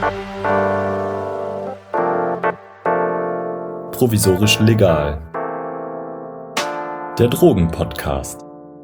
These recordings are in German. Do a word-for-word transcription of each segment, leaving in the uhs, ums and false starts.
Provisorisch legal. Der Drogen-Podcast.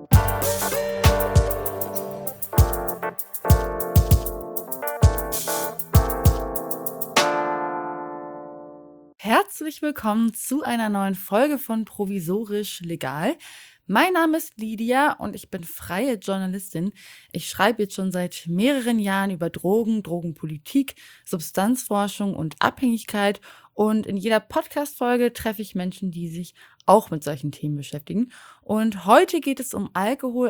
Herzlich willkommen zu einer neuen Folge von Provisorisch legal. Mein Name ist Lydia und ich bin freie Journalistin. Ich schreibe jetzt schon seit mehreren Jahren über Drogen, Drogenpolitik, Substanzforschung und Abhängigkeit. Und in jeder Podcast-Folge treffe ich Menschen, die sich auch mit solchen Themen beschäftigen. Und heute geht es um Alkohol,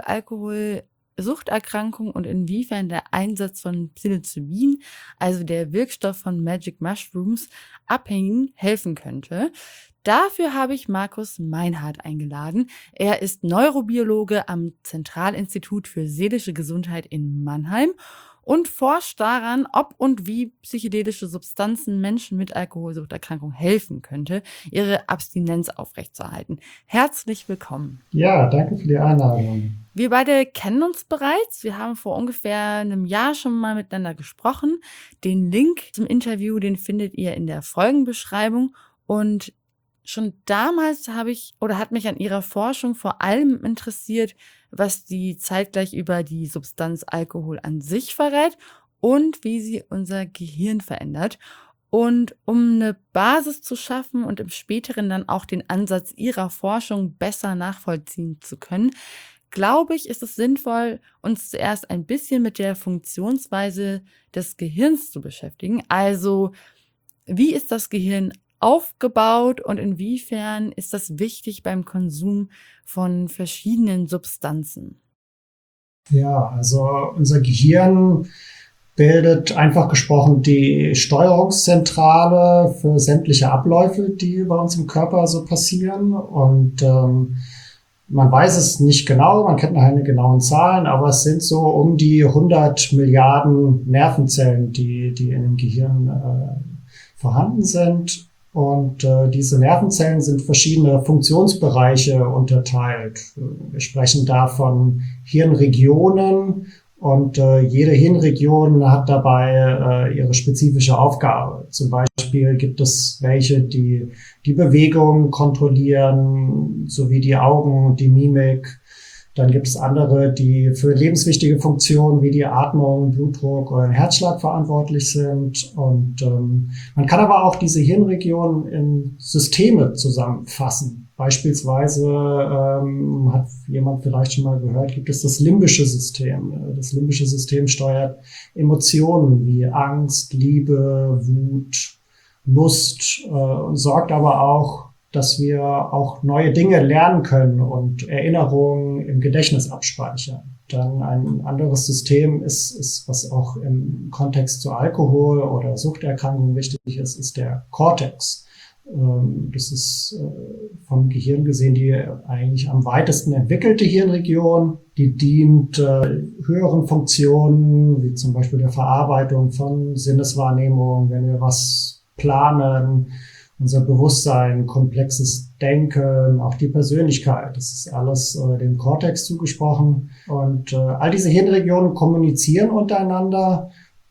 Alkoholsuchterkrankung und inwiefern der Einsatz von Psilocybin, also der Wirkstoff von Magic Mushrooms, Abhängigen helfen könnte. Dafür habe ich Markus Meinhardt eingeladen. Er ist Neurobiologe am Zentralinstitut für seelische Gesundheit in Mannheim und forscht daran, ob und wie psychedelische Substanzen Menschen mit Alkoholsuchterkrankung helfen könnte, ihre Abstinenz aufrechtzuerhalten. Herzlich willkommen. Ja, danke für die Einladung. Wir beide kennen uns bereits. Wir haben vor ungefähr einem Jahr schon mal miteinander gesprochen. Den Link zum Interview, den findet ihr in der Folgenbeschreibung. Und schon damals habe ich oder hat mich an ihrer Forschung vor allem interessiert, was die zeitgleich über die Substanz Alkohol an sich verrät und wie sie unser Gehirn verändert. Und um eine Basis zu schaffen und im Späteren dann auch den Ansatz ihrer Forschung besser nachvollziehen zu können, glaube ich, ist es sinnvoll, uns zuerst ein bisschen mit der Funktionsweise des Gehirns zu beschäftigen. Also, wie ist das Gehirn aufgebaut und inwiefern ist das wichtig beim Konsum von verschiedenen Substanzen? Ja, also unser Gehirn bildet einfach gesprochen die Steuerungszentrale für sämtliche Abläufe, die bei uns im Körper so passieren. Und ähm, man weiß es nicht genau, man kennt keine genauen Zahlen, aber es sind so um die hundert Milliarden Nervenzellen, die, die in dem Gehirn äh, vorhanden sind. Und äh, diese Nervenzellen sind verschiedene Funktionsbereiche unterteilt. Wir sprechen da von Hirnregionen und äh, jede Hirnregion hat dabei äh, ihre spezifische Aufgabe. Zum Beispiel gibt es welche, die die Bewegung kontrollieren, sowie die Augen, die Mimik. Dann gibt es andere, die für lebenswichtige Funktionen wie die Atmung, Blutdruck oder den Herzschlag verantwortlich sind. Und ähm, man kann aber auch diese Hirnregionen in Systeme zusammenfassen. Beispielsweise ähm, hat jemand vielleicht schon mal gehört, gibt es das limbische System. Das limbische System steuert Emotionen wie Angst, Liebe, Wut, Lust äh, und sorgt aber auch, dass wir auch neue Dinge lernen können und Erinnerungen im Gedächtnis abspeichern. Dann ein anderes System ist, ist, was auch im Kontext zu Alkohol oder Suchterkrankungen wichtig ist, ist der Cortex. Das ist vom Gehirn gesehen die eigentlich am weitesten entwickelte Hirnregion. Die dient höheren Funktionen, wie zum Beispiel der Verarbeitung von Sinneswahrnehmung, wenn wir was planen, unser Bewusstsein, komplexes Denken, auch die Persönlichkeit. Das ist alles äh, dem Kortex zugesprochen. Und äh, all diese Hirnregionen kommunizieren untereinander.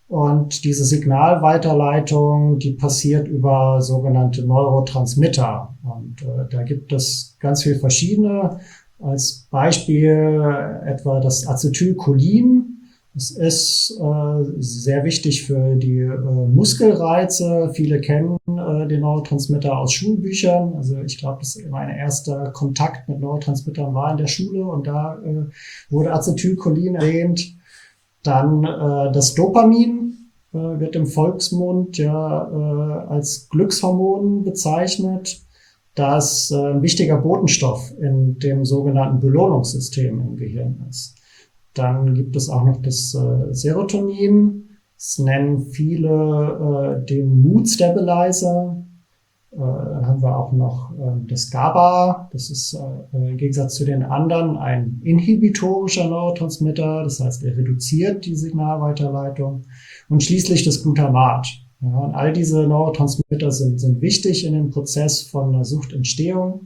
Und diese Signalweiterleitung, die passiert über sogenannte Neurotransmitter. Und äh, da gibt es ganz viele verschiedene. Als Beispiel etwa das Acetylcholin. Es ist äh, sehr wichtig für die äh, Muskelreize. Viele kennen äh, den Neurotransmitter aus Schulbüchern. Also ich glaube, das mein erster Kontakt mit Neurotransmittern war in der Schule und da äh, wurde Acetylcholin erwähnt. Dann äh, das Dopamin äh, wird im Volksmund ja äh, als Glückshormon bezeichnet. Das äh, ein wichtiger Botenstoff in dem sogenannten Belohnungssystem im Gehirn ist. Dann gibt es auch noch das äh, Serotonin. Das nennen viele äh, den Mood Stabilizer. Äh, dann haben wir auch noch äh, das GABA. Das ist äh, im Gegensatz zu den anderen ein inhibitorischer Neurotransmitter. Das heißt, er reduziert die Signalweiterleitung. Und schließlich das Glutamat. Ja, und all diese Neurotransmitter sind, sind wichtig in dem Prozess von der Suchtentstehung.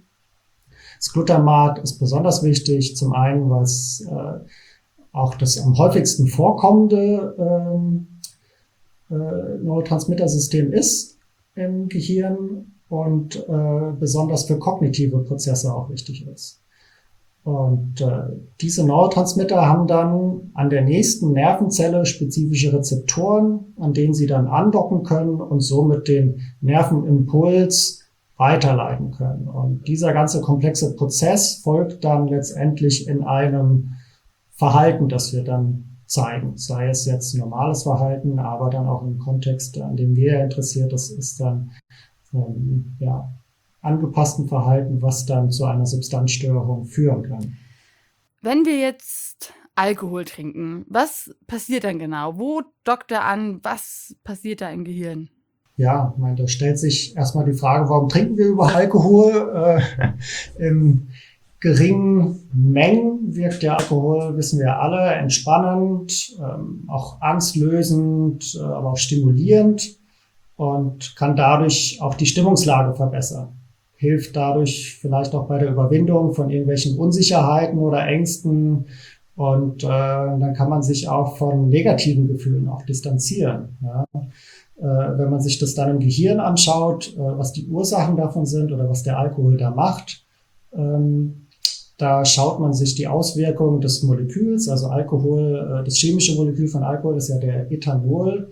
Das Glutamat ist besonders wichtig, zum einen, weil es äh, auch das am häufigsten vorkommende ähm, äh, Neurotransmittersystem ist im Gehirn und äh, besonders für kognitive Prozesse auch wichtig ist. Und äh, diese Neurotransmitter haben dann an der nächsten Nervenzelle spezifische Rezeptoren, an denen sie dann andocken können und somit den Nervenimpuls weiterleiten können. Und dieser ganze komplexe Prozess folgt dann letztendlich in einem Verhalten, das wir dann zeigen. Sei es jetzt normales Verhalten, aber dann auch im Kontext, an dem wir interessiert, das ist dann ähm, ja, angepassten Verhalten, was dann zu einer Substanzstörung führen kann. Wenn wir jetzt Alkohol trinken, was passiert dann genau? Wo dockt er an? Was passiert da im Gehirn? Ja, ich meine, da stellt sich erstmal die Frage, warum trinken wir überhaupt Alkohol? Äh, in geringen Mengen wirkt der Alkohol, wissen wir alle, entspannend, ähm, auch angstlösend, äh, aber auch stimulierend und kann dadurch auch die Stimmungslage verbessern. Hilft dadurch vielleicht auch bei der Überwindung von irgendwelchen Unsicherheiten oder Ängsten. Und äh, dann kann man sich auch von negativen Gefühlen auch distanzieren. Ja. Äh, wenn man sich das dann im Gehirn anschaut, äh, was die Ursachen davon sind oder was der Alkohol da macht, ähm, da schaut man sich die Auswirkungen des Moleküls, also Alkohol, äh, das chemische Molekül von Alkohol ist ja der Ethanol.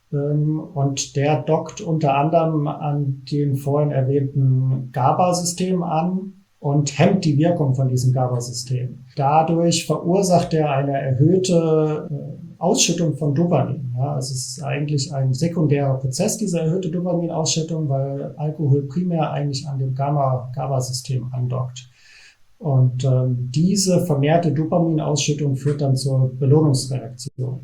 Und der dockt unter anderem an dem vorhin erwähnten GABA-System an und hemmt die Wirkung von diesem GABA-System. Dadurch verursacht er eine erhöhte Ausschüttung von Dopamin. Ja, also es ist eigentlich ein sekundärer Prozess, diese erhöhte Dopaminausschüttung, weil Alkohol primär eigentlich an dem GABA-System andockt. Und ähm, diese vermehrte Dopaminausschüttung führt dann zur Belohnungsreaktion.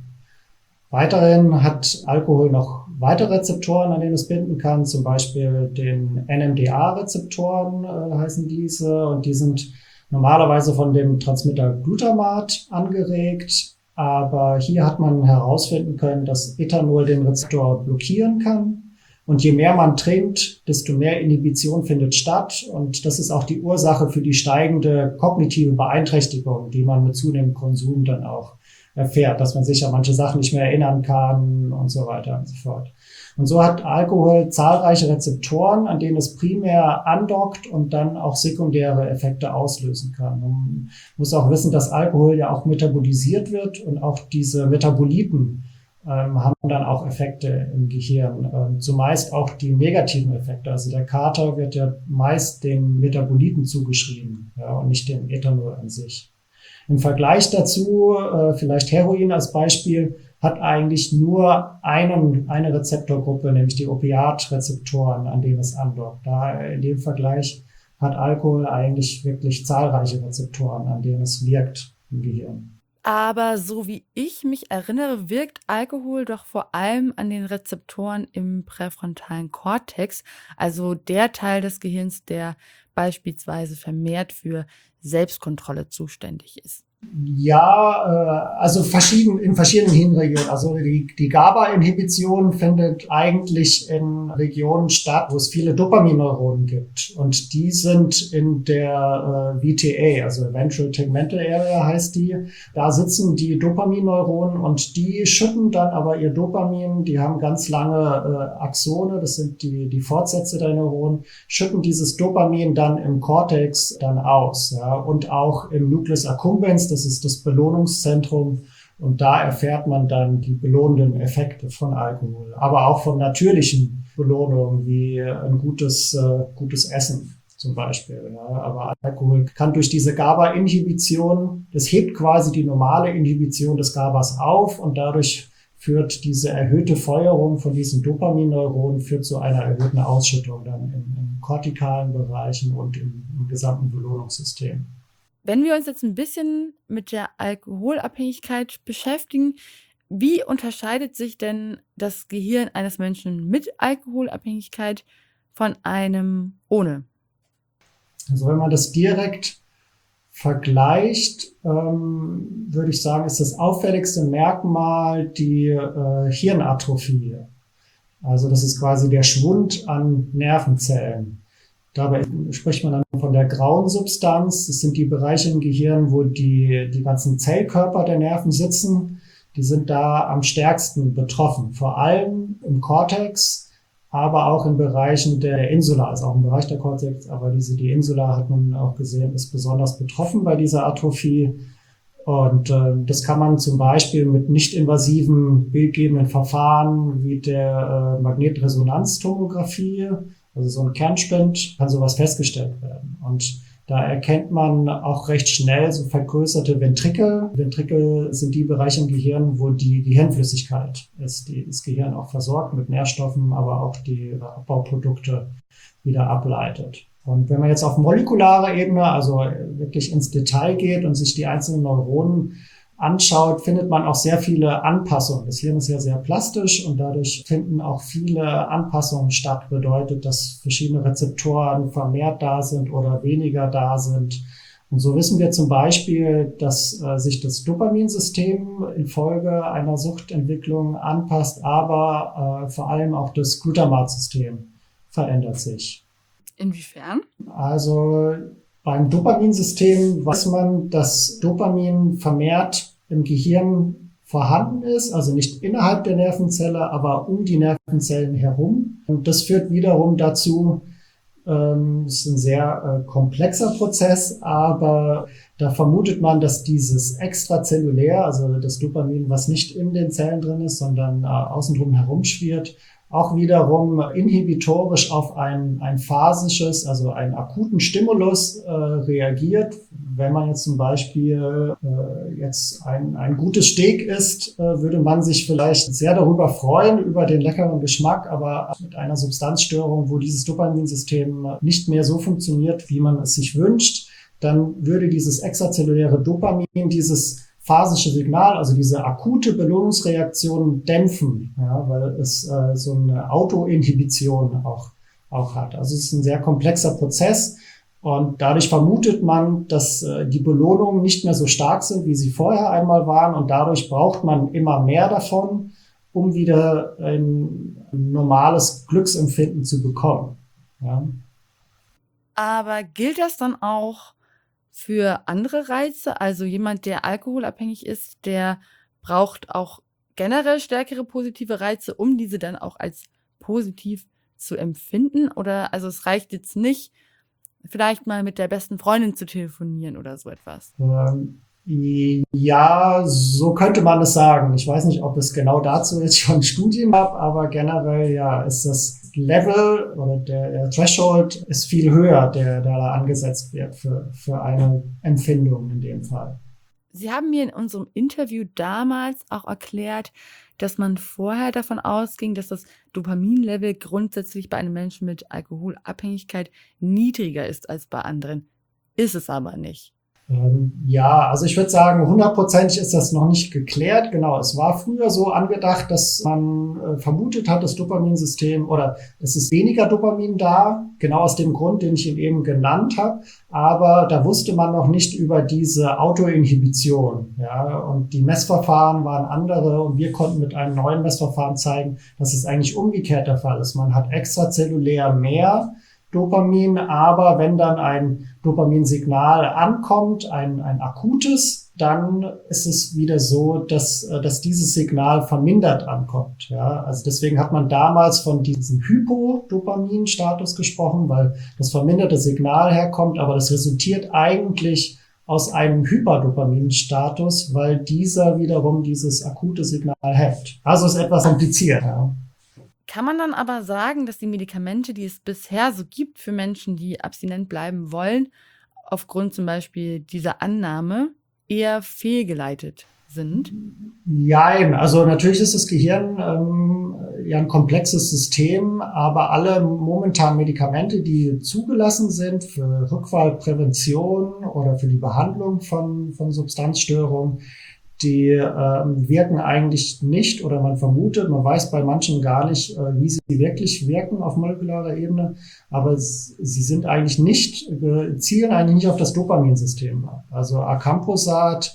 Weiterhin hat Alkohol noch weitere Rezeptoren, an denen es binden kann, zum Beispiel den N M D A-Rezeptoren äh, heißen diese, und die sind normalerweise von dem Transmitter Glutamat angeregt, aber hier hat man herausfinden können, dass Ethanol den Rezeptor blockieren kann, und je mehr man trinkt, desto mehr Inhibition findet statt, und das ist auch die Ursache für die steigende kognitive Beeinträchtigung, die man mit zunehmendem Konsum dann auch erfährt, dass man sich an manche Sachen nicht mehr erinnern kann und so weiter und so fort. Und so hat Alkohol zahlreiche Rezeptoren, an denen es primär andockt und dann auch sekundäre Effekte auslösen kann. Man muss auch wissen, dass Alkohol ja auch metabolisiert wird, und auch diese Metaboliten ähm, haben dann auch Effekte im Gehirn. Ähm, zumeist auch die negativen Effekte. Also der Kater wird ja meist den Metaboliten zugeschrieben, ja, und nicht dem Ethanol an sich. Im Vergleich dazu, äh, vielleicht Heroin als Beispiel, hat eigentlich nur einen, eine Rezeptorgruppe, nämlich die Opiatrezeptoren, an denen es andockt. Da in dem Vergleich hat Alkohol eigentlich wirklich zahlreiche Rezeptoren, an denen es wirkt im Gehirn. Aber so wie ich mich erinnere, wirkt Alkohol doch vor allem an den Rezeptoren im präfrontalen Kortex, also der Teil des Gehirns, der beispielsweise vermehrt für Selbstkontrolle zuständig ist. Ja, äh, also verschieden, in verschiedenen Hirnregionen. Also die, die GABA-Inhibition findet eigentlich in Regionen statt, wo es viele Dopaminneuronen gibt. Und die sind in der äh, V T A, also Ventral Tegmental Area heißt die. Da sitzen die Dopaminneuronen, und die schütten dann aber ihr Dopamin, die haben ganz lange äh, Axone, das sind die, die Fortsätze der Neuronen, schütten dieses Dopamin dann im Cortex dann aus. Ja, und auch im Nucleus accumbens, das ist das Belohnungszentrum, und da erfährt man dann die belohnenden Effekte von Alkohol, aber auch von natürlichen Belohnungen wie ein gutes, äh, gutes Essen zum Beispiel. Ja. Aber Alkohol kann durch diese GABA-Inhibition, das hebt quasi die normale Inhibition des GABAs auf, und dadurch führt diese erhöhte Feuerung von diesen Dopaminneuronen führt zu einer erhöhten Ausschüttung dann in, in kortikalen Bereichen und im, im gesamten Belohnungssystem. Wenn wir uns jetzt ein bisschen mit der Alkoholabhängigkeit beschäftigen, wie unterscheidet sich denn das Gehirn eines Menschen mit Alkoholabhängigkeit von einem ohne? Also wenn man das direkt vergleicht, ähm, würde ich sagen, ist das auffälligste Merkmal die äh, Hirnatrophie. Also das ist quasi der Schwund an Nervenzellen. Dabei spricht man dann von der grauen Substanz. Das sind die Bereiche im Gehirn, wo die, die ganzen Zellkörper der Nerven sitzen. die sind da am stärksten betroffen. Vor allem im Cortex, aber auch in Bereichen der Insula, also auch im Bereich der Cortex, aber diese, die Insula hat man auch gesehen, ist besonders betroffen bei dieser Atrophie. Und äh, das kann man zum Beispiel mit nicht-invasiven bildgebenden Verfahren wie der äh, Magnetresonanztomographie, also so ein Kernspind, kann sowas festgestellt werden. Und da erkennt man auch recht schnell so vergrößerte Ventrikel. Ventrikel sind die Bereiche im Gehirn, wo die Gehirnflüssigkeit ist, die das Gehirn auch versorgt mit Nährstoffen, aber auch die Abbauprodukte wieder ableitet. Und wenn man jetzt auf molekularer Ebene, also wirklich ins Detail geht und sich die einzelnen Neuronen anschaut, findet man auch sehr viele Anpassungen. Das Hirn ist ja sehr plastisch und dadurch finden auch viele Anpassungen statt. Bedeutet, dass verschiedene Rezeptoren vermehrt da sind oder weniger da sind. Und so wissen wir zum Beispiel, dass äh, sich das Dopaminsystem infolge einer Suchtentwicklung anpasst, aber äh, vor allem auch das Glutamatsystem verändert sich. Inwiefern? Also beim Dopaminsystem weiß man, dass Dopamin vermehrt im Gehirn vorhanden ist, also nicht innerhalb der Nervenzelle, aber um die Nervenzellen herum. Und das führt wiederum dazu, ähm, es ist ein sehr äh, komplexer Prozess, aber da vermutet man, dass dieses extrazellulär, also das Dopamin, was nicht in den Zellen drin ist, sondern äh, außenrum herumschwirrt, auch wiederum inhibitorisch auf ein, ein phasisches, also einen akuten Stimulus äh, reagiert. Wenn man jetzt zum Beispiel äh, jetzt ein, ein gutes Steak isst, äh, würde man sich vielleicht sehr darüber freuen, über den leckeren Geschmack, aber mit einer Substanzstörung, wo dieses Dopaminsystem nicht mehr so funktioniert, wie man es sich wünscht, dann würde dieses extrazelluläre Dopamin dieses phasische Signal, also diese akute Belohnungsreaktion dämpfen, ja, weil es äh, so eine Autoinhibition auch, auch hat. Also es ist ein sehr komplexer Prozess und dadurch vermutet man, dass äh, die Belohnungen nicht mehr so stark sind, wie sie vorher einmal waren und dadurch braucht man immer mehr davon, um wieder ein normales Glücksempfinden zu bekommen. Ja. Aber gilt das dann auch für andere Reize? Also jemand, der alkoholabhängig ist, der braucht auch generell stärkere positive Reize, um diese dann auch als positiv zu empfinden? Oder also es reicht jetzt nicht, vielleicht mal mit der besten Freundin zu telefonieren oder so etwas? Ähm, ja, so könnte man es sagen. Ich weiß nicht, ob es genau dazu jetzt schon Studien gab, aber generell ja ist das Level oder der, der Threshold ist viel höher, der, der da angesetzt wird für, für eine Empfindung in dem Fall. Sie haben mir in unserem Interview damals auch erklärt, dass man vorher davon ausging, dass das Dopaminlevel grundsätzlich bei einem Menschen mit Alkoholabhängigkeit niedriger ist als bei anderen. Ist es aber nicht. Ähm, ja, also ich würde sagen, hundertprozentig ist das noch nicht geklärt. Genau, es war früher so angedacht, dass man äh, vermutet hat, das Dopaminsystem oder es ist weniger Dopamin da, genau aus dem Grund, den ich Ihnen eben genannt habe. Aber da wusste man noch nicht über diese Autoinhibition. Ja, und die Messverfahren waren andere und wir konnten mit einem neuen Messverfahren zeigen, dass es eigentlich umgekehrt der Fall ist. Man hat extrazellulär mehr Dopamin, aber wenn dann ein Dopaminsignal ankommt, ein, ein akutes, dann ist es wieder so, dass, dass dieses Signal vermindert ankommt. Ja, also deswegen hat man damals von diesem Hypodopaminstatus gesprochen, weil das verminderte Signal herkommt, aber das resultiert eigentlich aus einem Hyperdopaminstatus, weil dieser wiederum dieses akute Signal hemmt. Also ist etwas kompliziert. Ja. Kann man dann aber sagen, dass die Medikamente, die es bisher so gibt für Menschen, die abstinent bleiben wollen, aufgrund zum Beispiel dieser Annahme eher fehlgeleitet sind? Nein, also natürlich ist das Gehirn ähm, ja ein komplexes System, aber alle momentanen Medikamente, die zugelassen sind für Rückfallprävention oder für die Behandlung von, von Substanzstörungen, die äh, wirken eigentlich nicht oder man vermutet, man weiß bei manchen gar nicht, äh, wie sie wirklich wirken auf molekularer Ebene, aber s- sie sind eigentlich nicht, äh, zielen eigentlich nicht auf das Dopaminsystem ab. Also Acamprosat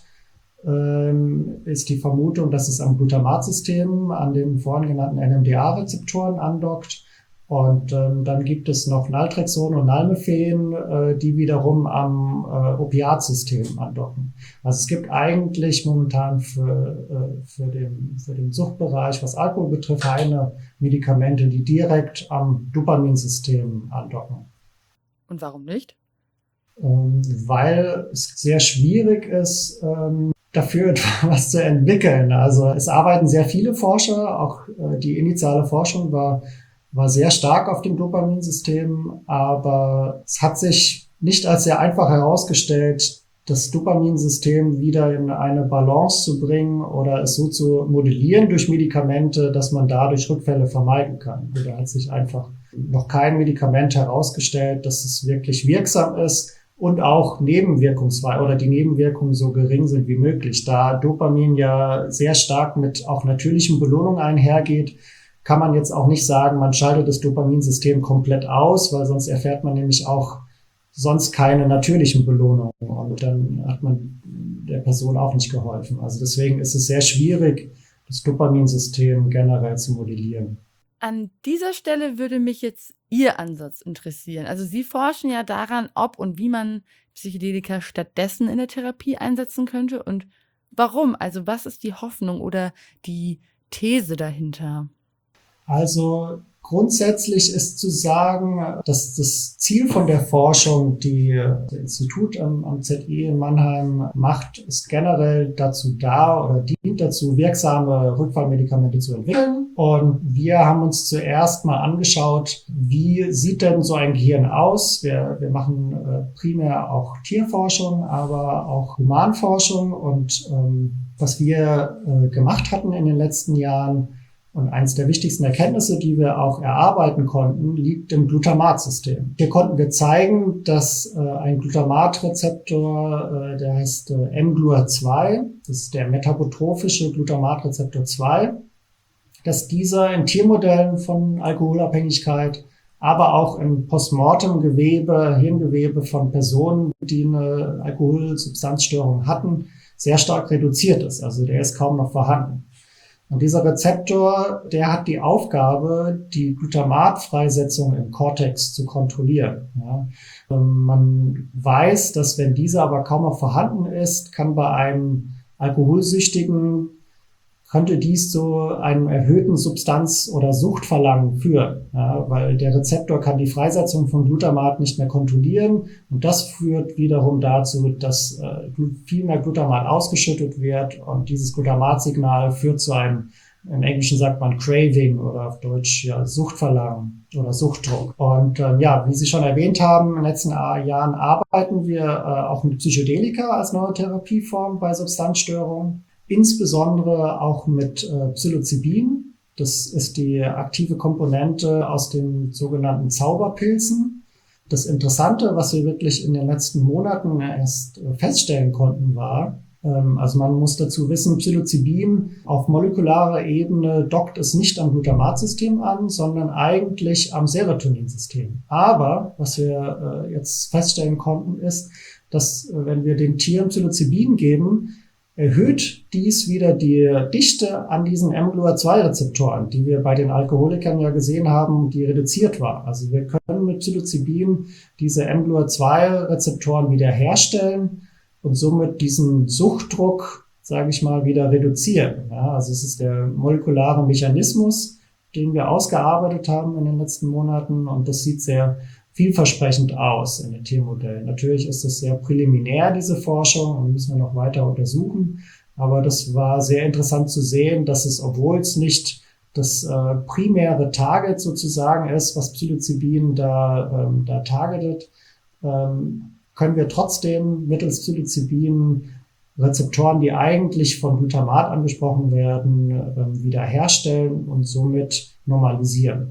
ähm, ist die Vermutung, dass es am Glutamatsystem, an den vorhin genannten N M D A-Rezeptoren andockt. Und ähm, dann gibt es noch Naltrexon und Nalmephen, äh, die wiederum am äh, Opiatsystem andocken. Also es gibt eigentlich momentan für, äh, für, den, für den Suchtbereich, was Alkohol betrifft, keine Medikamente, die direkt am Dopaminsystem andocken. Und warum nicht? Ähm, weil es sehr schwierig ist, ähm, dafür etwas zu entwickeln. Also es arbeiten sehr viele Forscher, auch äh, die initiale Forschung war war sehr stark auf dem Dopaminsystem, aber es hat sich nicht als sehr einfach herausgestellt, das Dopaminsystem wieder in eine Balance zu bringen oder es so zu modellieren durch Medikamente, dass man dadurch Rückfälle vermeiden kann. Da hat sich einfach noch kein Medikament herausgestellt, dass es wirklich wirksam ist und auch nebenwirkungsfrei oder die Nebenwirkungen so gering sind wie möglich. Da Dopamin ja sehr stark mit auch natürlichen Belohnungen einhergeht, kann man jetzt auch nicht sagen, man schaltet das Dopaminsystem komplett aus, weil sonst erfährt man nämlich auch sonst keine natürlichen Belohnungen und dann hat man der Person auch nicht geholfen. Also deswegen ist es sehr schwierig, das Dopaminsystem generell zu modellieren. An dieser Stelle würde mich jetzt Ihr Ansatz interessieren. Also Sie forschen ja daran, ob und wie man Psychedelika stattdessen in der Therapie einsetzen könnte und warum. Also was ist die Hoffnung oder die These dahinter? Also grundsätzlich ist zu sagen, dass das Ziel von der Forschung, die das Institut am, am Z I in Mannheim macht, ist generell dazu da oder dient dazu, wirksame Rückfallmedikamente zu entwickeln. Und wir haben uns zuerst mal angeschaut, wie sieht denn so ein Gehirn aus? Wir, wir machen äh, primär auch Tierforschung, aber auch Humanforschung. Und ähm, was wir äh, gemacht hatten in den letzten Jahren, und eines der wichtigsten Erkenntnisse, die wir auch erarbeiten konnten, liegt im Glutamatsystem. Hier konnten wir zeigen, dass äh, ein Glutamatrezeptor, äh, der heißt äh, M G L U R zwei, das ist der metabotrophische Glutamatrezeptor zwei, dass dieser in Tiermodellen von Alkoholabhängigkeit, aber auch im Postmortem-Gewebe, Hirngewebe von Personen, die eine Alkoholsubstanzstörung hatten, sehr stark reduziert ist. Also der ist kaum noch vorhanden. Und dieser Rezeptor, der hat die Aufgabe, die Glutamatfreisetzung im Kortex zu kontrollieren. Ja. Man weiß, dass wenn diese aber kaum noch vorhanden ist, kann bei einem Alkoholsüchtigen, könnte dies zu einem erhöhten Substanz- oder Suchtverlangen führen, ja, weil der Rezeptor kann die Freisetzung von Glutamat nicht mehr kontrollieren und das führt wiederum dazu, dass äh, viel mehr Glutamat ausgeschüttet wird und dieses Glutamatsignal führt zu einem, im Englischen sagt man Craving oder auf Deutsch ja, Suchtverlangen oder Suchtdruck. Und ähm, ja, wie Sie schon erwähnt haben, in den letzten Jahren arbeiten wir äh, auch mit Psychedelika als neue Therapieform bei Substanzstörungen. Insbesondere auch mit äh, Psilocybin. Das ist die aktive Komponente aus den sogenannten Zauberpilzen. Das Interessante, was wir wirklich in den letzten Monaten erst äh, feststellen konnten, war, ähm, also man muss dazu wissen, Psilocybin auf molekularer Ebene dockt es nicht am Glutamatsystem an, sondern eigentlich am Serotoninsystem. Aber was wir äh, jetzt feststellen konnten, ist, dass äh, wenn wir den Tieren Psilocybin geben, erhöht dies wieder die Dichte an diesen M G L U R zwei Rezeptoren, die wir bei den Alkoholikern ja gesehen haben, die reduziert war. Also wir können mit Psilocybin diese M G L U R zwei Rezeptoren wieder herstellen und somit diesen Suchtdruck, sage ich mal, wieder reduzieren. Ja, also es ist der molekulare Mechanismus, den wir ausgearbeitet haben in den letzten Monaten und das sieht sehr vielversprechend aus in den Tiermodellen. Natürlich ist das sehr präliminär, diese Forschung, und müssen wir noch weiter untersuchen. Aber das war sehr interessant zu sehen, dass es, obwohl es nicht das äh, primäre Target sozusagen ist, was Psilocybin da, ähm, da targetet, ähm, können wir trotzdem mittels Psilocybin Rezeptoren, die eigentlich von Glutamat angesprochen werden, ähm, wiederherstellen und somit normalisieren.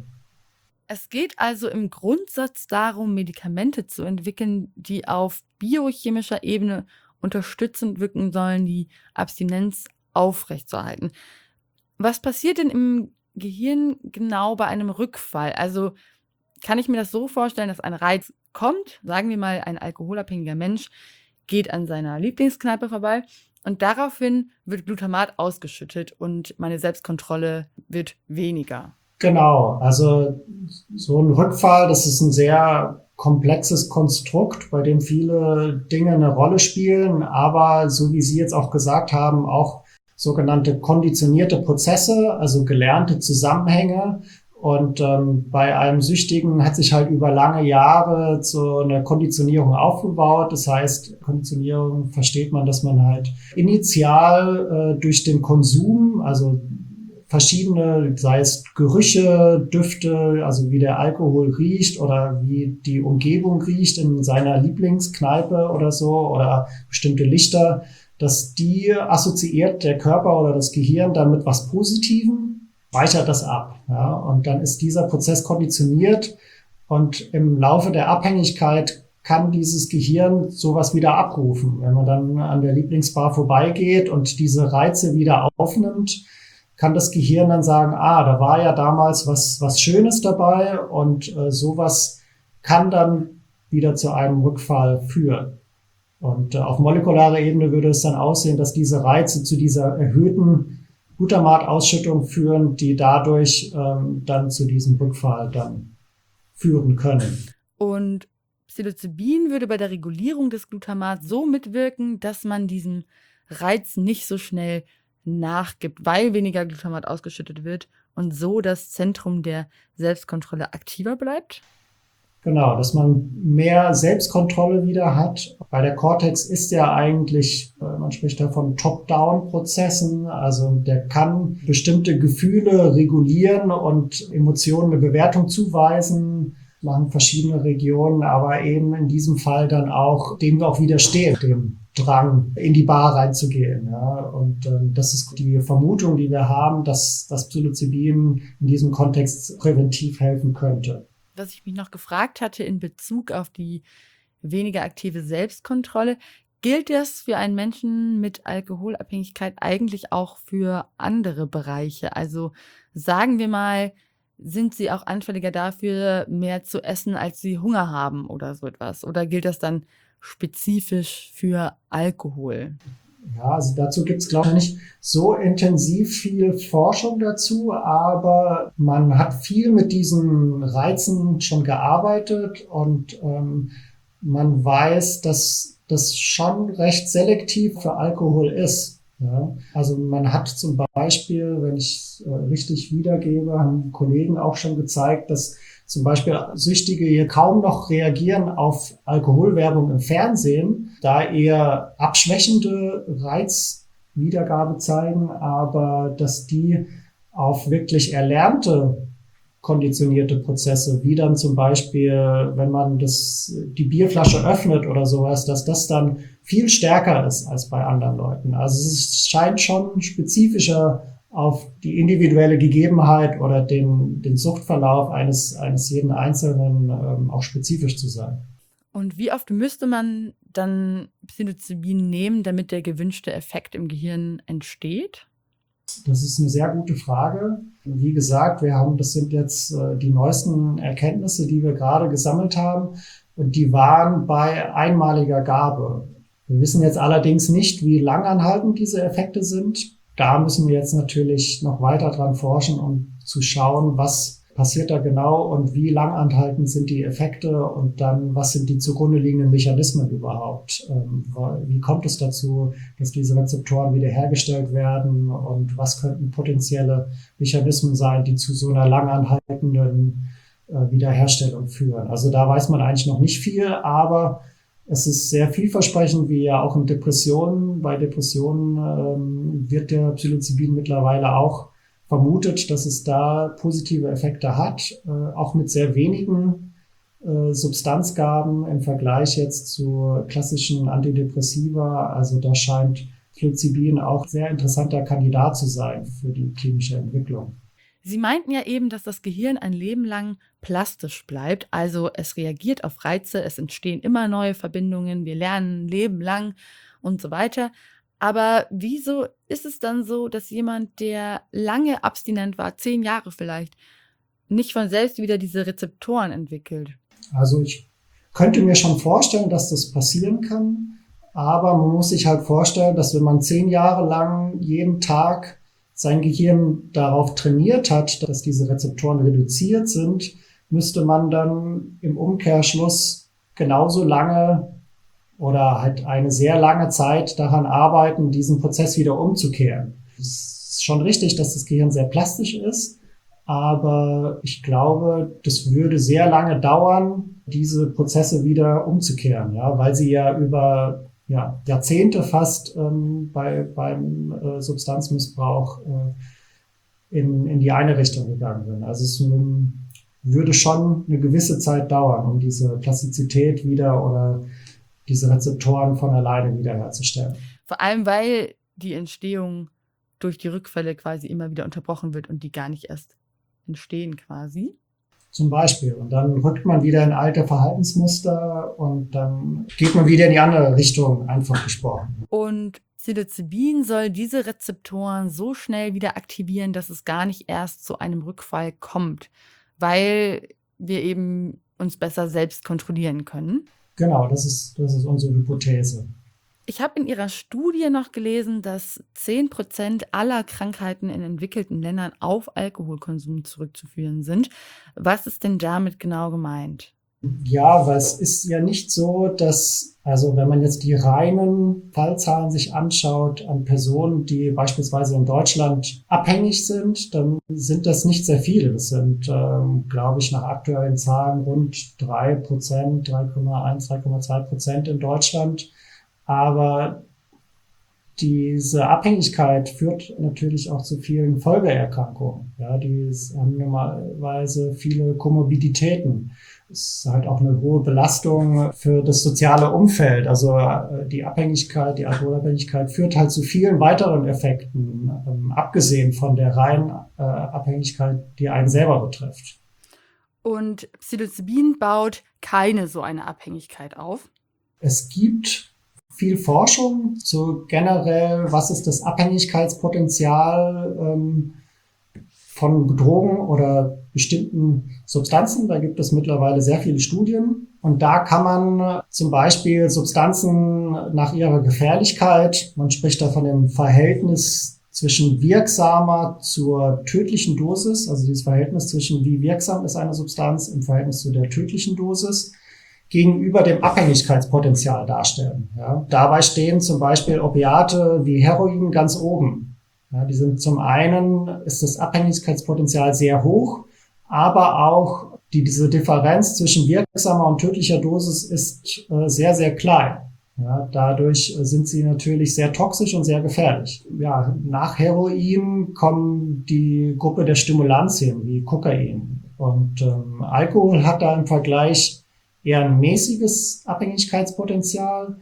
Es geht also im Grundsatz darum, Medikamente zu entwickeln, die auf biochemischer Ebene unterstützend wirken sollen, die Abstinenz aufrechtzuerhalten. Was passiert denn im Gehirn genau bei einem Rückfall? Also kann ich mir das so vorstellen, dass ein Reiz kommt, sagen wir mal, ein alkoholabhängiger Mensch geht an seiner Lieblingskneipe vorbei und daraufhin wird Glutamat ausgeschüttet und meine Selbstkontrolle wird weniger. Genau, also so ein Rückfall, das ist ein sehr komplexes Konstrukt, bei dem viele Dinge eine Rolle spielen, aber so wie Sie jetzt auch gesagt haben, auch sogenannte konditionierte Prozesse, also gelernte Zusammenhänge. Und ähm, bei einem Süchtigen hat sich halt über lange Jahre so eine Konditionierung aufgebaut. Das heißt, Konditionierung versteht man, dass man halt initial äh, durch den Konsum, also verschiedene, sei es Gerüche, Düfte, also wie der Alkohol riecht oder wie die Umgebung riecht in seiner Lieblingskneipe oder so oder bestimmte Lichter, dass die assoziiert der Körper oder das Gehirn dann mit was Positivem, speichert das ab. Ja, und dann ist dieser Prozess konditioniert und im Laufe der Abhängigkeit kann dieses Gehirn sowas wieder abrufen. Wenn man dann an der Lieblingsbar vorbeigeht und diese Reize wieder aufnimmt, kann das Gehirn dann sagen, ah, da war ja damals was, was Schönes dabei und äh, sowas kann dann wieder zu einem Rückfall führen. Und äh, auf molekularer Ebene würde es dann aussehen, dass diese Reize zu dieser erhöhten Glutamat-Ausschüttung führen, die dadurch ähm, dann zu diesem Rückfall dann führen können. Und Psilocybin würde bei der Regulierung des Glutamats so mitwirken, dass man diesem Reiz nicht so schnell nachgibt, weil weniger Glutamat ausgeschüttet wird und so das Zentrum der Selbstkontrolle aktiver bleibt? Genau, dass man mehr Selbstkontrolle wieder hat. Bei der Cortex ist ja eigentlich, man spricht da von Top-Down-Prozessen, also der kann bestimmte Gefühle regulieren und Emotionen eine Bewertung zuweisen, machen verschiedene Regionen, aber eben in diesem Fall dann auch dem auch widerstehen, dem Drang, in die Bar reinzugehen. Ja. Und ähm, das ist die Vermutung, die wir haben, dass das Psilocybin in diesem Kontext präventiv helfen könnte. Was ich mich noch gefragt hatte in Bezug auf die weniger aktive Selbstkontrolle, gilt das für einen Menschen mit Alkoholabhängigkeit eigentlich auch für andere Bereiche? Also sagen wir mal, sind sie auch anfälliger dafür, mehr zu essen, als sie Hunger haben oder so etwas? Oder gilt das dann spezifisch für Alkohol? Ja, also dazu gibt es, glaube ich, nicht so intensiv viel Forschung dazu, aber man hat viel mit diesen Reizen schon gearbeitet und ähm, man weiß, dass das schon recht selektiv für Alkohol ist. Ja, also man hat zum Beispiel, wenn ich es äh, richtig wiedergebe, haben Kollegen auch schon gezeigt, dass zum Beispiel Süchtige hier kaum noch reagieren auf Alkoholwerbung im Fernsehen, da eher abschwächende Reizwiedergabe zeigen, aber dass die auf wirklich erlernte konditionierte Prozesse, wie dann zum Beispiel, wenn man das, die Bierflasche öffnet oder sowas, dass das dann viel stärker ist als bei anderen Leuten. Also es scheint schon spezifischer auf die individuelle Gegebenheit oder den, den Suchtverlauf eines, eines jeden Einzelnen ähm, auch spezifisch zu sein. Und wie oft müsste man dann Psilocybin nehmen, damit der gewünschte Effekt im Gehirn entsteht? Das ist eine sehr gute Frage. Wie gesagt, wir haben, das sind jetzt äh, die neuesten Erkenntnisse, die wir gerade gesammelt haben. Und die waren bei einmaliger Gabe. Wir wissen jetzt allerdings nicht, wie langanhaltend diese Effekte sind. Da müssen wir jetzt natürlich noch weiter dran forschen, um zu schauen, was passiert da genau und wie langanhaltend sind die Effekte und dann, was sind die zugrunde liegenden Mechanismen überhaupt? Ähm, wie kommt es dazu, dass diese Rezeptoren wiederhergestellt werden und was könnten potenzielle Mechanismen sein, die zu so einer langanhaltenden äh, Wiederherstellung führen? Also da weiß man eigentlich noch nicht viel, aber es ist sehr vielversprechend, wie ja auch in Depressionen. Bei Depressionen ähm, wird der Psilocybin mittlerweile auch vermutet, dass es da positive Effekte hat, äh, auch mit sehr wenigen äh, Substanzgaben im Vergleich jetzt zu klassischen Antidepressiva. Also da scheint Psilocybin auch sehr interessanter Kandidat zu sein für die klinische Entwicklung. Sie meinten ja eben, dass das Gehirn ein Leben lang plastisch bleibt, also es reagiert auf Reize, es entstehen immer neue Verbindungen, wir lernen ein Leben lang und so weiter. Aber wieso ist es dann so, dass jemand, der lange abstinent war, zehn Jahre vielleicht, nicht von selbst wieder diese Rezeptoren entwickelt? Also ich könnte mir schon vorstellen, dass das passieren kann, aber man muss sich halt vorstellen, dass wenn man zehn Jahre lang jeden Tag sein Gehirn darauf trainiert hat, dass diese Rezeptoren reduziert sind, müsste man dann im Umkehrschluss genauso lange oder halt eine sehr lange Zeit daran arbeiten, diesen Prozess wieder umzukehren. Es ist schon richtig, dass das Gehirn sehr plastisch ist, aber ich glaube, das würde sehr lange dauern, diese Prozesse wieder umzukehren, ja, weil sie ja über ja, Jahrzehnte fast ähm, bei, beim äh, Substanzmissbrauch äh, in, in die eine Richtung gegangen sind. Also es ähm, würde schon eine gewisse Zeit dauern, um diese Plastizität wieder oder diese Rezeptoren von alleine wiederherzustellen. Vor allem, weil die Entstehung durch die Rückfälle quasi immer wieder unterbrochen wird und die gar nicht erst entstehen quasi. Zum Beispiel. Und dann rückt man wieder in alte Verhaltensmuster und dann geht man wieder in die andere Richtung, einfach gesprochen. Und Psilocybin soll diese Rezeptoren so schnell wieder aktivieren, dass es gar nicht erst zu einem Rückfall kommt, weil wir eben uns besser selbst kontrollieren können. Genau, das ist, das ist unsere Hypothese. Ich habe in Ihrer Studie noch gelesen, dass zehn Prozent aller Krankheiten in entwickelten Ländern auf Alkoholkonsum zurückzuführen sind. Was ist denn damit genau gemeint? Ja, weil es ist ja nicht so, dass, also wenn man jetzt die reinen Fallzahlen sich anschaut an Personen, die beispielsweise in Deutschland abhängig sind, dann sind das nicht sehr viele. Das sind, ähm, glaube ich, nach aktuellen Zahlen rund drei Prozent, drei Komma eins, drei Komma zwei Prozent in Deutschland. Aber diese Abhängigkeit führt natürlich auch zu vielen Folgeerkrankungen. Ja, die haben normalerweise viele Komorbiditäten. Es ist halt auch eine hohe Belastung für das soziale Umfeld. Also die Abhängigkeit, die Alkoholabhängigkeit führt halt zu vielen weiteren Effekten, ähm, abgesehen von der reinen äh, Abhängigkeit, die einen selber betrifft. Und Psilocybin baut keine so eine Abhängigkeit auf? Es gibt viel Forschung zu generell, was ist das Abhängigkeitspotenzial ähm, von Drogen oder bestimmten Substanzen. Da gibt es mittlerweile sehr viele Studien. Und da kann man zum Beispiel Substanzen nach ihrer Gefährlichkeit, man spricht da von dem Verhältnis zwischen wirksamer zur tödlichen Dosis, also dieses Verhältnis zwischen wie wirksam ist eine Substanz im Verhältnis zu der tödlichen Dosis, gegenüber dem Abhängigkeitspotenzial darstellen. Ja. Dabei stehen zum Beispiel Opiate wie Heroin ganz oben. Ja, die sind zum einen, ist das Abhängigkeitspotenzial sehr hoch, aber auch die, diese Differenz zwischen wirksamer und tödlicher Dosis ist äh, sehr, sehr klein. Ja, dadurch sind sie natürlich sehr toxisch und sehr gefährlich. Ja, nach Heroin kommen die Gruppe der Stimulantien wie Kokain. Und ähm, Alkohol hat da im Vergleich eher ein mäßiges Abhängigkeitspotenzial,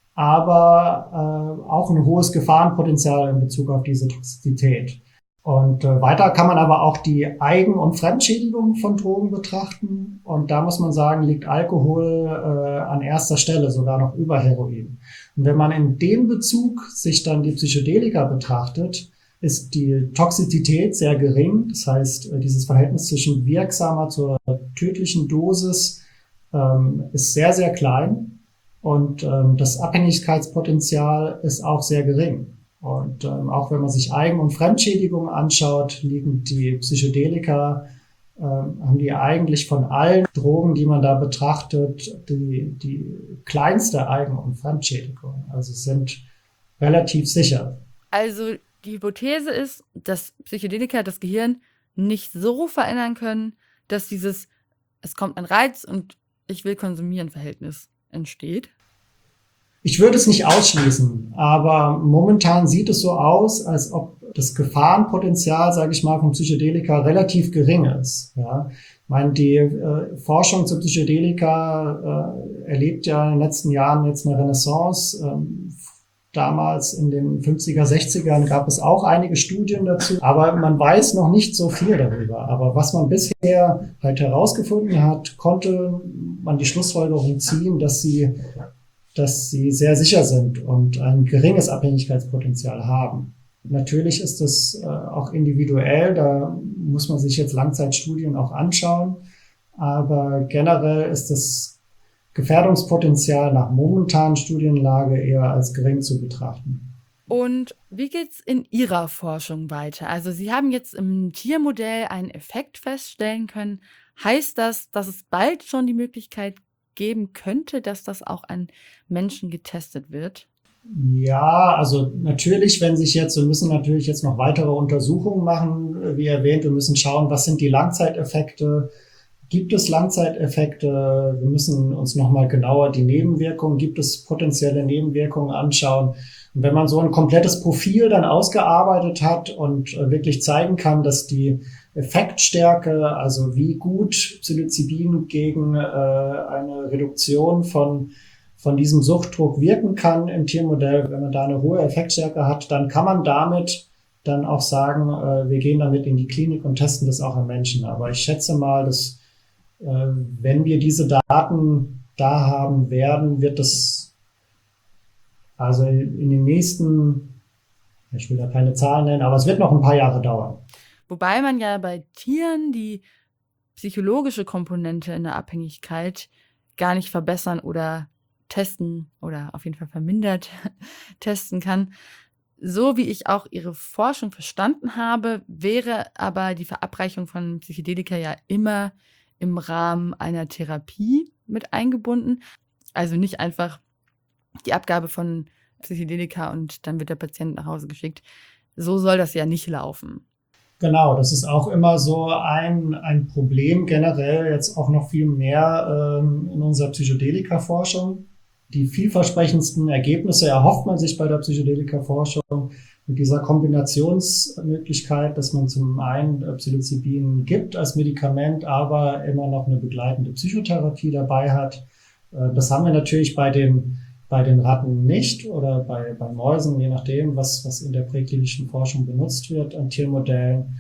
aber äh, auch ein hohes Gefahrenpotenzial in Bezug auf diese Toxizität. Und äh, weiter kann man aber auch die Eigen- und Fremdschädigung von Drogen betrachten. Und da muss man sagen, liegt Alkohol äh, an erster Stelle, sogar noch über Heroin. Und wenn man in dem Bezug sich dann die Psychedelika betrachtet, ist die Toxizität sehr gering. Das heißt, äh, dieses Verhältnis zwischen wirksamer zur tödlichen Dosis ähm, ist sehr, sehr klein. Und ähm, das Abhängigkeitspotenzial ist auch sehr gering. Und ähm, auch wenn man sich Eigen- und Fremdschädigungen anschaut, liegen die Psychedelika, ähm, haben die eigentlich von allen Drogen, die man da betrachtet, die, die kleinste Eigen- und Fremdschädigung. Also sind relativ sicher. Also die Hypothese ist, dass Psychedelika das Gehirn nicht so verändern können, dass dieses, es kommt ein Reiz und ich will konsumieren Verhältnis entsteht. Ich würde es nicht ausschließen, aber momentan sieht es so aus, als ob das Gefahrenpotenzial, sage ich mal, von Psychedelika relativ gering ist. Ja, ich meine, die äh, Forschung zu Psychedelika äh, erlebt ja in den letzten Jahren jetzt eine Renaissance. Ähm, damals in den fünfziger, sechzigern gab es auch einige Studien dazu, aber man weiß noch nicht so viel darüber. Aber was man bisher halt herausgefunden hat, konnte man die Schlussfolgerung ziehen, dass sie dass sie sehr sicher sind und ein geringes Abhängigkeitspotenzial haben. Natürlich ist es äh, auch individuell, da muss man sich jetzt Langzeitstudien auch anschauen, aber generell ist das Gefährdungspotenzial nach momentanen Studienlage eher als gering zu betrachten. Und wie geht's in Ihrer Forschung weiter? Also Sie haben jetzt im Tiermodell einen Effekt feststellen können. Heißt das, dass es bald schon die Möglichkeit geben könnte, dass das auch an Menschen getestet wird? Ja, also natürlich, wenn sich jetzt, wir müssen natürlich jetzt noch weitere Untersuchungen machen, wie erwähnt, wir müssen schauen, was sind die Langzeiteffekte, gibt es Langzeiteffekte, wir müssen uns nochmal genauer die Nebenwirkungen, gibt es potenzielle Nebenwirkungen anschauen. Und wenn man so ein komplettes Profil dann ausgearbeitet hat und wirklich zeigen kann, dass die Effektstärke, also wie gut Psilocybin gegen äh, eine Reduktion von von diesem Suchtdruck wirken kann im Tiermodell, wenn man da eine hohe Effektstärke hat, dann kann man damit dann auch sagen, äh, wir gehen damit in die Klinik und testen das auch an Menschen. Aber ich schätze mal, dass äh, wenn wir diese Daten da haben werden, wird das also in den nächsten, ich will da keine Zahlen nennen, aber es wird noch ein paar Jahre dauern. Wobei man ja bei Tieren die psychologische Komponente in der Abhängigkeit gar nicht verbessern oder testen oder auf jeden Fall vermindert testen kann. So wie ich auch Ihre Forschung verstanden habe, wäre aber die Verabreichung von Psychedelika ja immer im Rahmen einer Therapie mit eingebunden. Also nicht einfach die Abgabe von Psychedelika und dann wird der Patient nach Hause geschickt. So soll das ja nicht laufen. Genau, das ist auch immer so ein, ein Problem generell, jetzt auch noch viel mehr ähm, in unserer Psychedelika-Forschung. Die vielversprechendsten Ergebnisse erhofft man sich bei der Psychedelika-Forschung mit dieser Kombinationsmöglichkeit, dass man zum einen Psilocybin gibt als Medikament, aber immer noch eine begleitende Psychotherapie dabei hat. Das haben wir natürlich bei den, bei den Ratten nicht oder bei, bei Mäusen, je nachdem, was, was in der präklinischen Forschung benutzt wird an Tiermodellen.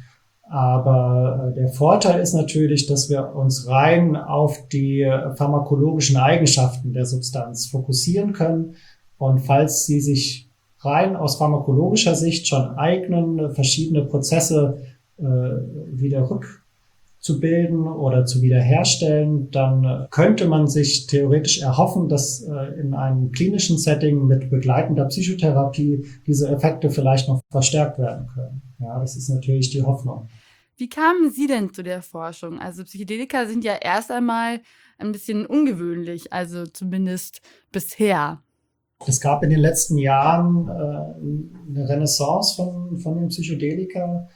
Aber der Vorteil ist natürlich, dass wir uns rein auf die pharmakologischen Eigenschaften der Substanz fokussieren können. Und falls sie sich rein aus pharmakologischer Sicht schon eignen, verschiedene Prozesse äh, wieder rückzubilden oder zu wiederherstellen, dann könnte man sich theoretisch erhoffen, dass äh, in einem klinischen Setting mit begleitender Psychotherapie diese Effekte vielleicht noch verstärkt werden können. Ja, das ist natürlich die Hoffnung. Wie kamen Sie denn zu der Forschung? Also Psychedelika sind ja erst einmal ein bisschen ungewöhnlich, also zumindest bisher. Es gab in den letzten Jahren äh, eine Renaissance von, von den Psychedelika.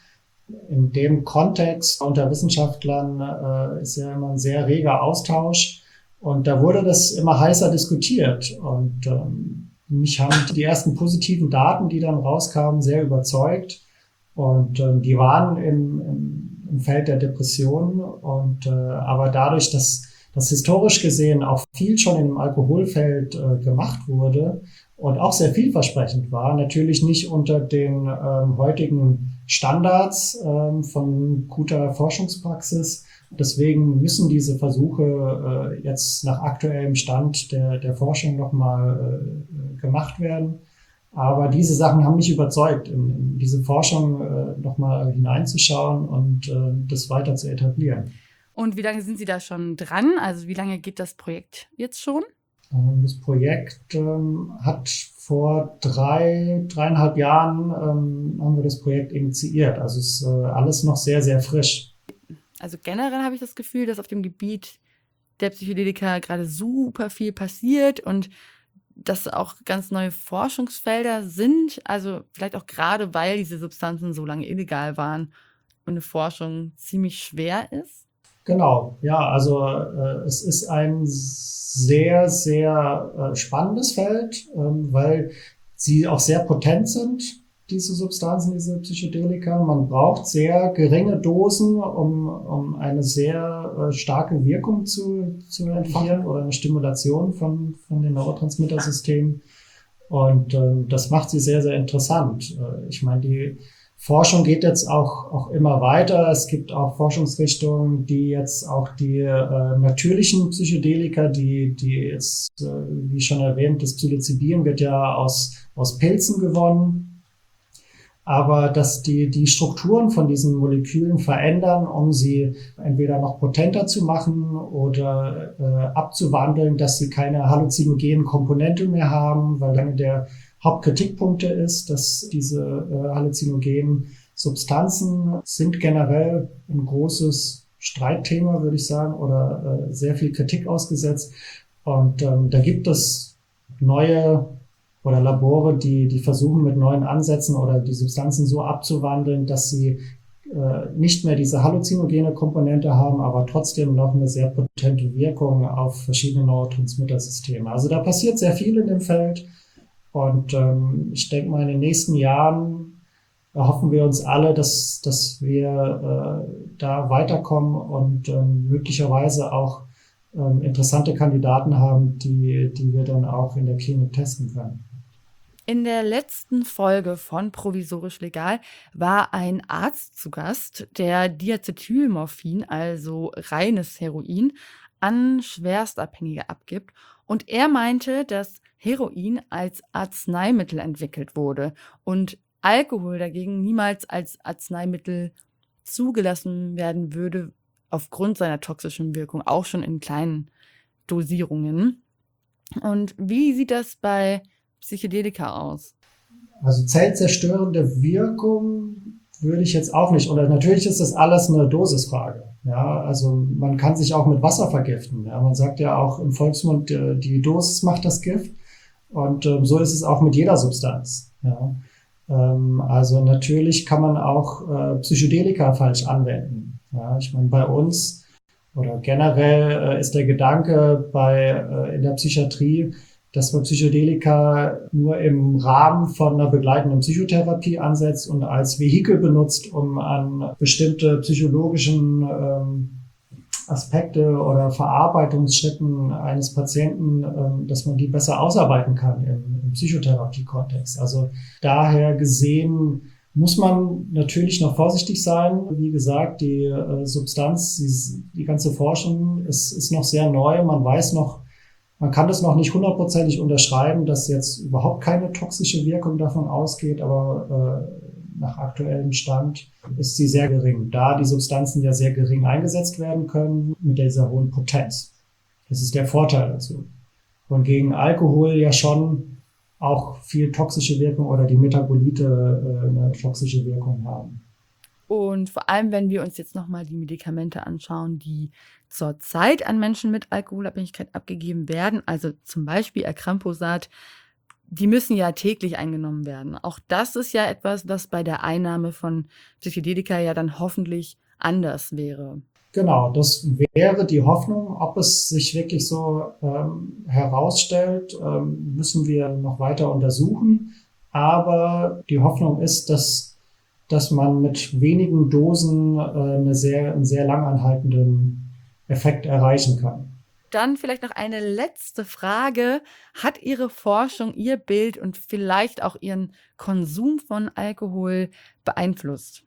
In dem Kontext unter Wissenschaftlern äh, ist ja immer ein sehr reger Austausch. Und da wurde das immer heißer diskutiert. Und ähm, mich haben die ersten positiven Daten, die dann rauskamen, sehr überzeugt. Und ähm, die waren im, im, im Feld der Depressionen. Und äh, aber dadurch, dass das historisch gesehen auch viel schon im Alkoholfeld äh, gemacht wurde und auch sehr vielversprechend war, natürlich nicht unter den ähm, heutigen Standards ähm, von guter Forschungspraxis. Deswegen müssen diese Versuche äh, jetzt nach aktuellem Stand der, der Forschung nochmal äh, gemacht werden. Aber diese Sachen haben mich überzeugt, in, in diese Forschung äh, nochmal hineinzuschauen und äh, das weiter zu etablieren. Und wie lange sind Sie da schon dran? Also wie lange geht das Projekt jetzt schon? Das Projekt ähm, hat vor drei, dreieinhalb Jahren ähm, haben wir das Projekt initiiert. Also es ist äh, alles noch sehr, sehr frisch. Also generell habe ich das Gefühl, dass auf dem Gebiet der Psychedelika gerade super viel passiert und dass auch ganz neue Forschungsfelder sind. Also vielleicht auch gerade, weil diese Substanzen so lange illegal waren und eine Forschung ziemlich schwer ist. Genau, ja, also äh, es ist ein sehr, sehr äh, spannendes Feld, ähm, weil sie auch sehr potent sind, diese Substanzen, diese Psychedelika. Man braucht sehr geringe Dosen, um, um eine sehr äh, starke Wirkung zu, zu entfalten oder eine Stimulation von, von den Neurotransmittersystemen. Und äh, das macht sie sehr, sehr interessant. Äh, ich meine, die Forschung geht jetzt auch, auch immer weiter. Es gibt auch Forschungsrichtungen, die jetzt auch die äh, natürlichen Psychedelika, die, die jetzt, äh, wie schon erwähnt, das Psilocybin wird ja aus, aus Pilzen gewonnen. Aber dass die, die Strukturen von diesen Molekülen verändern, um sie entweder noch potenter zu machen oder äh, abzuwandeln, dass sie keine halluzinogenen Komponente mehr haben, weil dann der Hauptkritikpunkte ist, dass diese äh, halluzinogenen Substanzen sind generell ein großes Streitthema, würde ich sagen, oder äh, sehr viel Kritik ausgesetzt. Und ähm, da gibt es neue oder Labore, die, die versuchen mit neuen Ansätzen oder die Substanzen so abzuwandeln, dass sie äh, nicht mehr diese halluzinogene Komponente haben, aber trotzdem noch eine sehr potente Wirkung auf verschiedene Neurotransmittersysteme. Also da passiert sehr viel in dem Feld. Und ähm, ich denke mal, in den nächsten Jahren erhoffen wir uns alle, dass, dass wir äh, da weiterkommen und ähm, möglicherweise auch ähm, interessante Kandidaten haben, die, die wir dann auch in der Klinik testen können. In der letzten Folge von Provisorisch Legal war ein Arzt zu Gast, der Diacetylmorphin, also reines Heroin, an Schwerstabhängige abgibt. Und er meinte, dass Heroin als Arzneimittel entwickelt wurde und Alkohol dagegen niemals als Arzneimittel zugelassen werden würde, aufgrund seiner toxischen Wirkung, auch schon in kleinen Dosierungen. Und wie sieht das bei Psychedelika aus? Also zeltzerstörende Wirkung würde ich jetzt auch nicht. Oder natürlich ist das alles eine Dosisfrage. Ja, also man kann sich auch mit Wasser vergiften. Ja, man sagt ja auch im Volksmund, die Dosis macht das Gift. Und ähm, so ist es auch mit jeder Substanz. Ja. Ähm, also natürlich kann man auch äh, Psychedelika falsch anwenden. Ja, ich meine, bei uns oder generell äh, ist der Gedanke bei äh, in der Psychiatrie, dass man Psychedelika nur im Rahmen von einer begleitenden Psychotherapie ansetzt und als Vehikel benutzt, um an bestimmte psychologischen ähm, Aspekte oder Verarbeitungsschritten eines Patienten, ähm, dass man die besser ausarbeiten kann im, im Psychotherapie-Kontext. Also daher gesehen muss man natürlich noch vorsichtig sein. Wie gesagt, die äh, Substanz, die, die ganze Forschung ist, ist noch sehr neu. Man weiß noch, man kann das noch nicht hundertprozentig unterschreiben, dass jetzt überhaupt keine toxische Wirkung davon ausgeht, aber äh, nach aktuellem Stand ist sie sehr gering, da die Substanzen ja sehr gering eingesetzt werden können mit dieser hohen Potenz. Das ist der Vorteil dazu. Und gegen Alkohol ja schon auch viel toxische Wirkung oder die Metabolite äh, eine toxische Wirkung haben. Und vor allem, wenn wir uns jetzt nochmal die Medikamente anschauen, die zurzeit an Menschen mit Alkoholabhängigkeit abgegeben werden, also zum Beispiel Acamprosat, die müssen ja täglich eingenommen werden. Auch das ist ja etwas, was bei der Einnahme von Psychedelika ja dann hoffentlich anders wäre. Genau, das wäre die Hoffnung. Ob es sich wirklich so ähm, herausstellt, ähm, müssen wir noch weiter untersuchen. Aber die Hoffnung ist, dass, dass man mit wenigen Dosen äh, eine sehr, einen sehr langanhaltenden Effekt erreichen kann. Dann vielleicht noch eine letzte Frage. Hat Ihre Forschung Ihr Bild und vielleicht auch Ihren Konsum von Alkohol beeinflusst?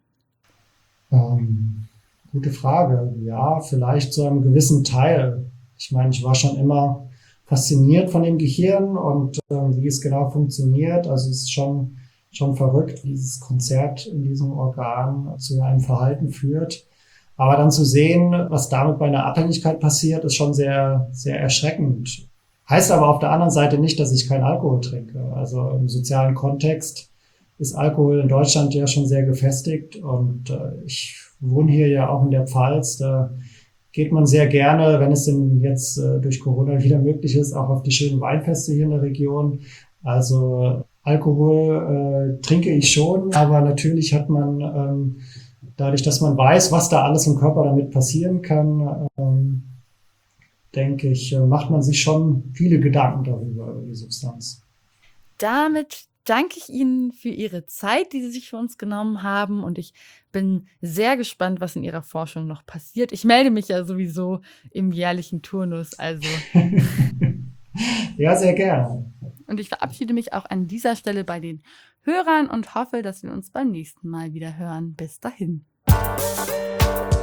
Ähm, gute Frage. Ja, vielleicht zu einem gewissen Teil. Ich meine, ich war schon immer fasziniert von dem Gehirn und äh, wie es genau funktioniert. Also es ist schon, schon verrückt, wie dieses Konzert in diesem Organ zu einem Verhalten führt. Aber dann zu sehen, was damit bei einer Abhängigkeit passiert, ist schon sehr, sehr erschreckend. Heißt aber auf der anderen Seite nicht, dass ich keinen Alkohol trinke. Also im sozialen Kontext ist Alkohol in Deutschland ja schon sehr gefestigt und äh, ich wohne hier ja auch in der Pfalz. Da geht man sehr gerne, wenn es denn jetzt äh, durch Corona wieder möglich ist, auch auf die schönen Weinfeste hier in der Region. Also Alkohol äh, trinke ich schon, aber natürlich hat man ähm, dadurch, dass man weiß, was da alles im Körper damit passieren kann, ähm, denke ich, macht man sich schon viele Gedanken darüber, über die Substanz. Damit danke ich Ihnen für Ihre Zeit, die Sie sich für uns genommen haben. Und ich bin sehr gespannt, was in Ihrer Forschung noch passiert. Ich melde mich ja sowieso im jährlichen Turnus. Also. Ja, sehr gerne. Und ich verabschiede mich auch an dieser Stelle bei den Hörern und hoffe, dass wir uns beim nächsten Mal wieder hören. Bis dahin.